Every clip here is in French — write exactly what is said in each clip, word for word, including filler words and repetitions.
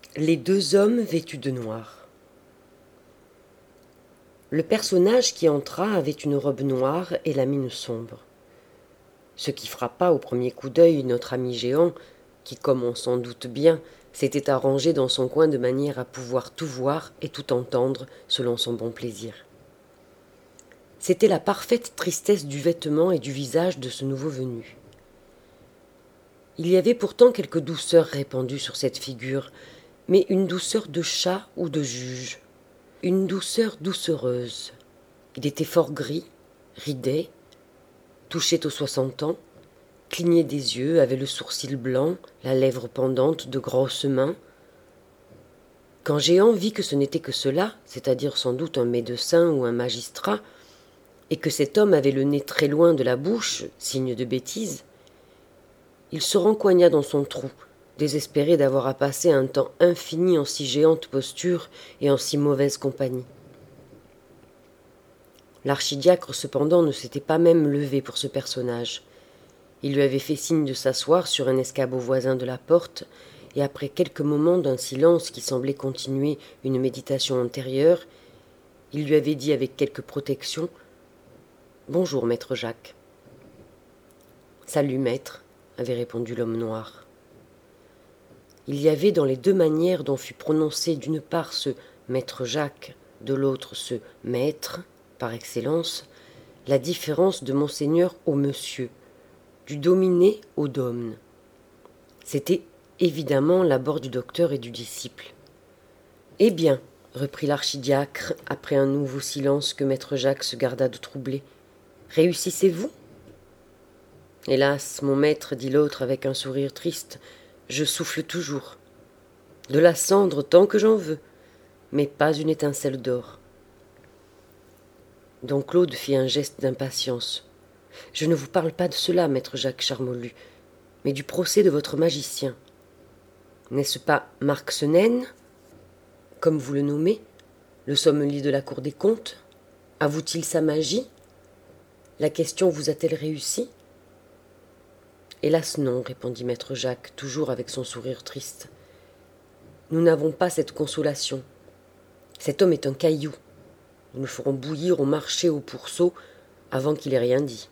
Les deux hommes vêtus de noir. Le personnage qui entra avait une robe noire et la mine sombre. Ce qui frappa au premier coup d'œil notre ami géant, qui, comme on s'en doute bien, s'était arrangé dans son coin de manière à pouvoir tout voir et tout entendre selon son bon plaisir. C'était la parfaite tristesse du vêtement et du visage de ce nouveau venu. Il y avait pourtant quelque douceur répandue sur cette figure, mais une douceur de chat ou de juge, une douceur doucereuse. Il était fort gris, ridé, touchait aux soixante ans, clignait des yeux, avait le sourcil blanc, la lèvre pendante, de grosses mains. Quand Géant vit que ce n'était que cela, c'est-à-dire sans doute un médecin ou un magistrat, et que cet homme avait le nez très loin de la bouche, signe de bêtise, il se rencoigna dans son trou, désespéré d'avoir à passer un temps infini en si géante posture et en si mauvaise compagnie. L'archidiacre, cependant, ne s'était pas même levé pour ce personnage. Il lui avait fait signe de s'asseoir sur un escabeau voisin de la porte, et après quelques moments d'un silence qui semblait continuer une méditation antérieure, il lui avait dit avec quelque protection « Bonjour, maître Jacques. »« Salut, maître, » avait répondu l'homme noir. Il y avait dans les deux manières dont fut prononcé d'une part ce maître Jacques, de l'autre ce maître, par excellence, la différence de monseigneur au monsieur, du dominé au domne. C'était évidemment l'abord du docteur et du disciple. « Eh bien, reprit l'archidiacre, après un nouveau silence que maître Jacques se garda de troubler, réussissez-vous ? Hélas, mon maître, dit l'autre avec un sourire triste, je souffle toujours. De la cendre tant que j'en veux, mais pas une étincelle d'or. Don Claude fit un geste d'impatience. Je ne vous parle pas de cela, maître Jacques Charmolue, mais du procès de votre magicien. N'est-ce pas Marc Senaine, comme vous le nommez, le sommelier de la cour des comptes? Avoue-t-il sa magie? La question vous a-t-elle réussi? Hélas non, répondit maître Jacques, toujours avec son sourire triste. Nous n'avons pas cette consolation. Cet homme est un caillou. Nous le ferons bouillir au marché au pourceau avant qu'il ait rien dit.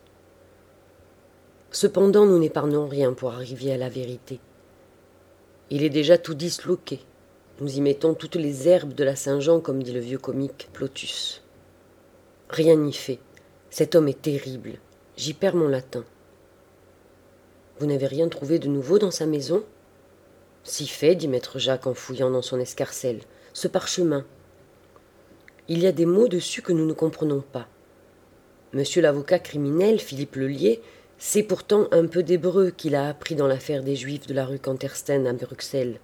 Cependant, nous n'épargnons rien pour arriver à la vérité. Il est déjà tout disloqué. Nous y mettons toutes les herbes de la Saint-Jean, comme dit le vieux comique Plotus. Rien n'y fait. Cet homme est terrible. J'y perds mon latin. Vous n'avez rien trouvé de nouveau dans sa maison? Si fait, dit maître Jacques en fouillant dans son escarcelle. Ce parchemin. Il y a des mots dessus que nous ne comprenons pas. Monsieur l'avocat criminel, Philippe Lelier, sait pourtant un peu d'hébreu qu'il a appris dans l'affaire des Juifs de la rue Cantersten à Bruxelles.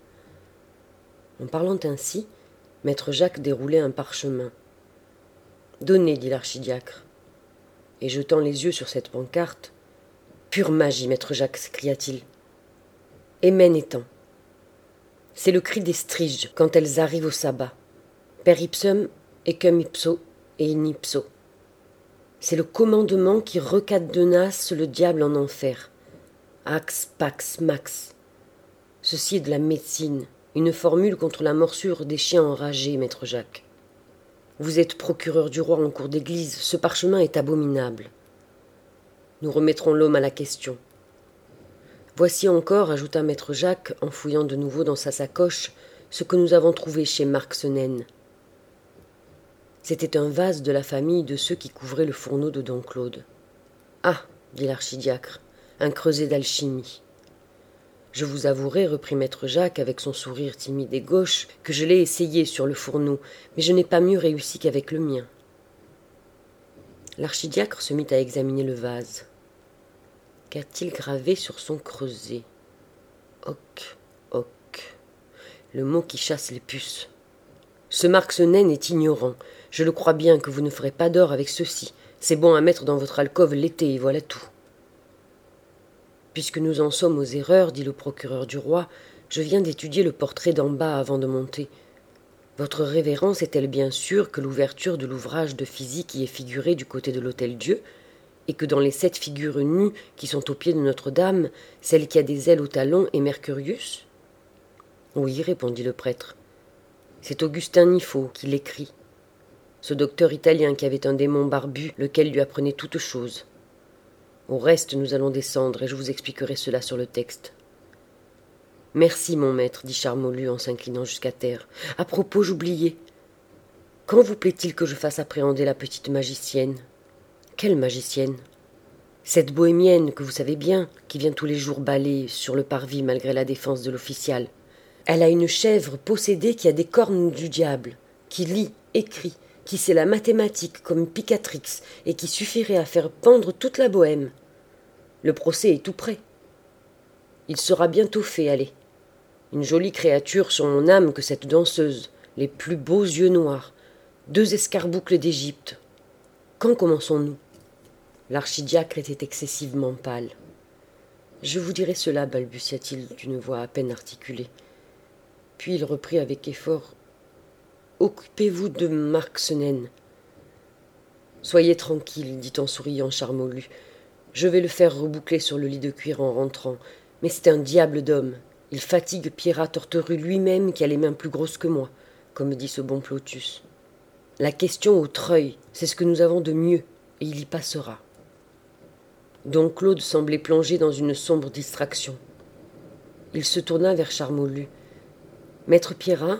En parlant ainsi, maître Jacques déroulait un parchemin. Donnez, dit l'archidiacre. Et jetant les yeux sur cette pancarte, pure magie, maître Jacques, s'écria-t-il. Émen étant. C'est le cri des striges quand elles arrivent au sabbat. Per ipsum, ecum ipso et in ipso. C'est le commandement qui recadenasse le diable en enfer. Ax, pax, max. Ceci est de la médecine, une formule contre la morsure des chiens enragés, maître Jacques. Vous êtes procureur du roi en cour d'église, ce parchemin est abominable. Nous remettrons l'homme à la question. Voici encore, ajouta maître Jacques, en fouillant de nouveau dans sa sacoche, ce que nous avons trouvé chez Marc Senaine. C'était un vase de la famille de ceux qui couvraient le fourneau de Don Claude. Ah, dit l'archidiacre, un creuset d'alchimie. Je vous avouerai, reprit maître Jacques avec son sourire timide et gauche, que je l'ai essayé sur le fourneau, mais je n'ai pas mieux réussi qu'avec le mien. L'archidiacre se mit à examiner le vase. Qu'a-t-il gravé sur son creuset? Hoc, hoc. Le mot qui chasse les puces. Ce Marc Senaine est ignorant. Je le crois bien que vous ne ferez pas d'or avec ceci. C'est bon à mettre dans votre alcôve l'été, et voilà tout. Puisque nous en sommes aux erreurs, dit le procureur du roi, je viens d'étudier le portrait d'en bas avant de monter. Votre révérence est-elle bien sûre que l'ouverture de l'ouvrage de physique y est figurée du côté de l'Hôtel-Dieu, et que dans les sept figures nues qui sont au pied de Notre-Dame, celle qui a des ailes aux talons est Mercurius? Oui, répondit le prêtre. C'est Augustin Nifo qui l'écrit. Ce docteur italien qui avait un démon barbu, lequel lui apprenait toutes choses. Au reste, nous allons descendre, et je vous expliquerai cela sur le texte. Merci, mon maître, dit Charmolue en s'inclinant jusqu'à terre. À propos, j'oubliais. Quand vous plaît-il que je fasse appréhender la petite magicienne? Quelle magicienne? Cette bohémienne que vous savez bien, qui vient tous les jours bâler sur le parvis malgré la défense de l'official. Elle a une chèvre possédée qui a des cornes du diable, qui lit, écrit, qui sait la mathématique comme Picatrix et qui suffirait à faire pendre toute la bohème. Le procès est tout prêt. Il sera bientôt fait, allez. Une jolie créature sur mon âme que cette danseuse, les plus beaux yeux noirs, deux escarboucles d'Égypte. Quand commençons-nous? L'archidiacre était excessivement pâle. Je vous dirai cela, balbutia-t-il d'une voix à peine articulée. Puis il reprit avec effort. Occupez-vous de Marxenen. Soyez tranquille, dit en souriant Charmolue. Je vais le faire reboucler sur le lit de cuir en rentrant. Mais c'est un diable d'homme. Il fatigue Pierrat Torterue lui-même qui a les mains plus grosses que moi, comme dit ce bon Plotus. La question au treuil, c'est ce que nous avons de mieux, et il y passera. Don Claude semblait plongé dans une sombre distraction. Il se tourna vers Charmolue. Maître Pierrat?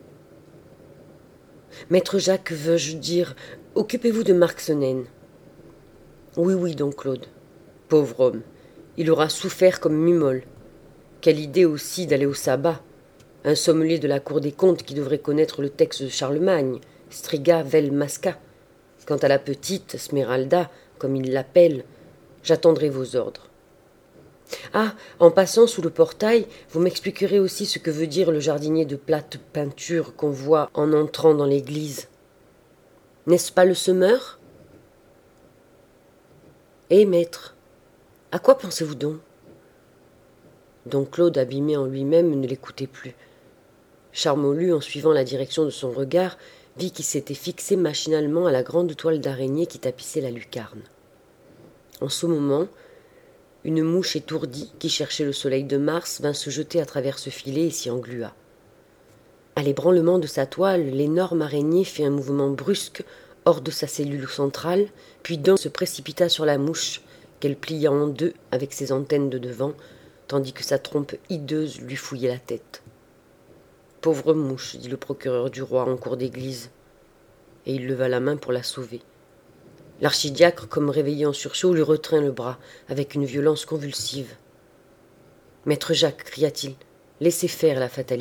Maître Jacques, veux-je dire, occupez-vous de Marxenen. Oui, oui, Don Claude. Pauvre homme, il aura souffert comme Mumol. Quelle idée aussi d'aller au sabbat. Un sommelier de la cour des comptes qui devrait connaître le texte de Charlemagne, Striga vel Masca. Quant à la petite, Smeralda, comme il l'appelle, j'attendrai vos ordres. Ah, en passant sous le portail, vous m'expliquerez aussi ce que veut dire le jardinier de plate peinture qu'on voit en entrant dans l'église. N'est-ce pas le semeur? Eh, maître, à quoi pensez-vous donc? Don Claude, abîmé en lui-même, ne l'écoutait plus. Charmolue, en suivant la direction de son regard, vit qu'il s'était fixé machinalement à la grande toile d'araignée qui tapissait la lucarne. En ce moment, une mouche étourdie, qui cherchait le soleil de Mars, vint se jeter à travers ce filet et s'y englua. À l'ébranlement de sa toile, l'énorme araignée fit un mouvement brusque hors de sa cellule centrale, puis d'un se précipita sur la mouche, qu'elle plia en deux avec ses antennes de devant, tandis que sa trompe hideuse lui fouillait la tête. « Pauvre mouche, dit le procureur du roi en cour d'église, et il leva la main pour la sauver. L'archidiacre, comme réveillé en sursaut, lui retint le bras avec une violence convulsive. « Maître Jacques, cria-t-il, laissez faire la fatalité. »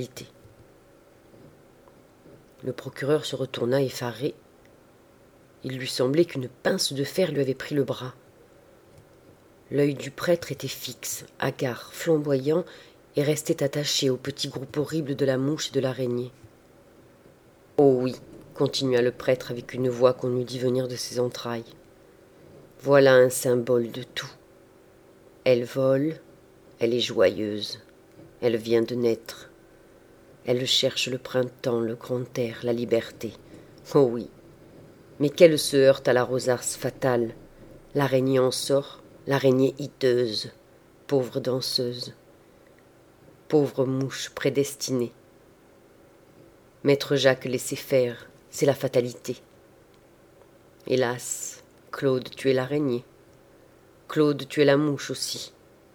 Le procureur se retourna effaré. Il lui semblait qu'une pince de fer lui avait pris le bras. L'œil du prêtre était fixe, hagard, flamboyant, et restait attaché au petit groupe horrible de la mouche et de l'araignée. « Oh oui, continua le prêtre avec une voix qu'on eût dit venir de ses entrailles. Voilà un symbole de tout. Elle vole, elle est joyeuse, elle vient de naître. Elle cherche le printemps, le grand air, la liberté. Oh oui, mais qu'elle se heurte à la rosace fatale. L'araignée en sort, l'araignée hideuse, pauvre danseuse. Pauvre mouche prédestinée. Maître Jacques, laissez faire, c'est la fatalité. Hélas, Claude, tu es l'araignée. Claude, tu es la mouche aussi.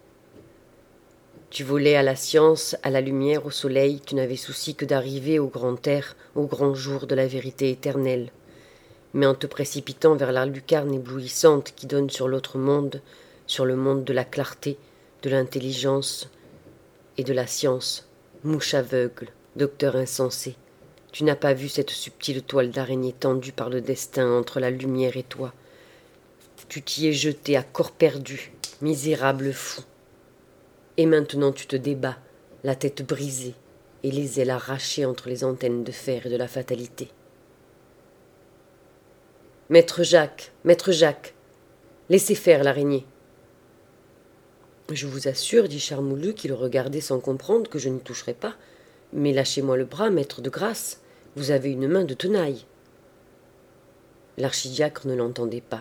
Tu volais à la science, à la lumière, au soleil, tu n'avais souci que d'arriver au grand air, au grand jour de la vérité éternelle. Mais en te précipitant vers la lucarne éblouissante qui donne sur l'autre monde, sur le monde de la clarté, de l'intelligence et de la science, mouche aveugle, docteur insensé, tu n'as pas vu cette subtile toile d'araignée tendue par le destin entre la lumière et toi. Tu t'y es jeté à corps perdu, misérable fou. Et maintenant tu te débats, la tête brisée et les ailes arrachées entre les antennes de fer et de la fatalité. Maître Jacques, maître Jacques, laissez faire l'araignée. Je vous assure, dit Charmolue, qui le regardait sans comprendre, que je n'y toucherai pas. Mais lâchez-moi le bras, maître de grâce, vous avez une main de tenaille. L'archidiacre ne l'entendait pas.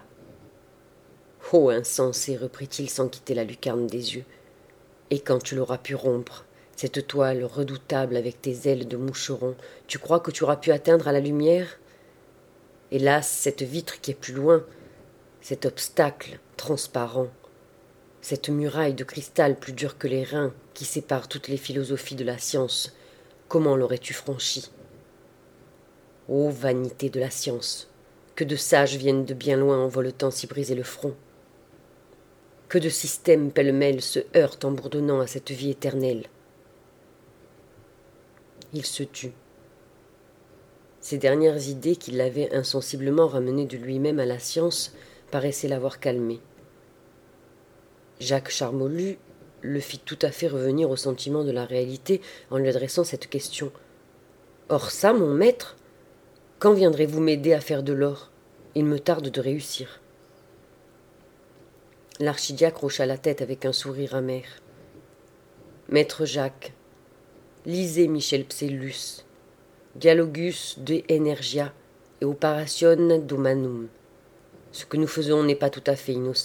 Oh, insensé, reprit-il sans quitter la lucarne des yeux. Et quand tu l'auras pu rompre, Cette toile redoutable avec tes ailes de moucheron, tu crois que tu auras pu atteindre à la lumière? Hélas, cette vitre qui est plus loin, cet obstacle transparent, cette muraille de cristal plus dure que les reins qui sépare toutes les philosophies de la science, comment l'aurais-tu franchie? Ô vanité de la science, que de sages viennent de bien loin en voletant s'y briser le front. Que de systèmes pêle-mêle se heurtent en bourdonnant à cette vie éternelle. Il se tut. Ces dernières idées qui l'avaient insensiblement ramené de lui-même à la science paraissaient l'avoir calmé. Jacques Charmolue le fit tout à fait revenir au sentiment de la réalité en lui adressant cette question. « Or ça, mon maître, quand viendrez-vous m'aider à faire de l'or? Il me tarde de réussir. » L'archidiacre hocha la tête avec un sourire amer. « Maître Jacques, lisez Michel Psellus, Dialogus de Energia et Operation Domanum. Ce que nous faisons n'est pas tout à fait innocent. »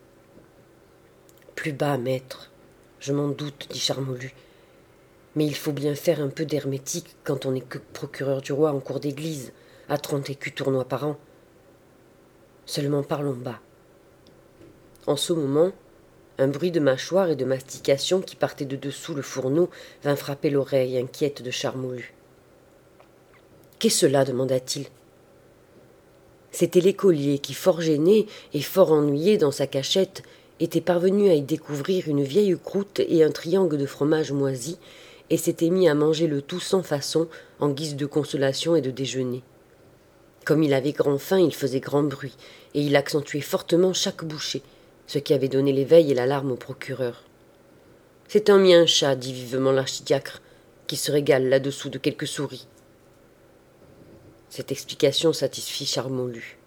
Plus bas, maître, je m'en doute, dit Charmolue. Mais il faut bien faire un peu d'hermétique quand on n'est que procureur du roi en cour d'église, à trente écus tournois par an. Seulement parlons bas. En ce moment, un bruit de mâchoire et de mastication qui partait de dessous le fourneau vint frapper l'oreille inquiète de Charmolue. « Qu'est cela » demanda-t-il. C'était l'écolier qui, fort gêné et fort ennuyé dans sa cachette, était parvenu à y découvrir une vieille croûte et un triangle de fromage moisi, et s'était mis à manger le tout sans façon, en guise de consolation et de déjeuner. Comme il avait grand faim, il faisait grand bruit, et il accentuait fortement chaque bouchée, ce qui avait donné l'éveil et l'alarme au procureur. « C'est un mien chat, dit vivement l'archidiacre, qui se régale là-dessous de quelques souris. » Cette explication satisfit Charmolue.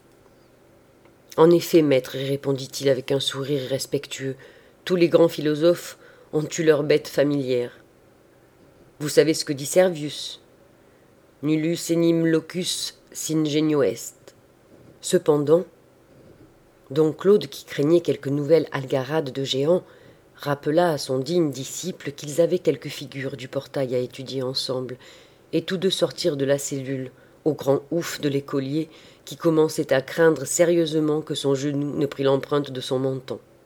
« En effet, maître, répondit-il avec un sourire respectueux, tous les grands philosophes ont eu leur bête familière. Vous savez ce que dit Servius. Nullus enim locus sin genio est. Cependant, Don Claude, qui craignait quelque nouvelle algarade de géants, rappela à son digne disciple qu'ils avaient quelques figures du portail à étudier ensemble, et tous deux sortirent de la cellule, au grand ouf de l'écolier, qui commençait à craindre sérieusement que son genou ne prît l'empreinte de son menton.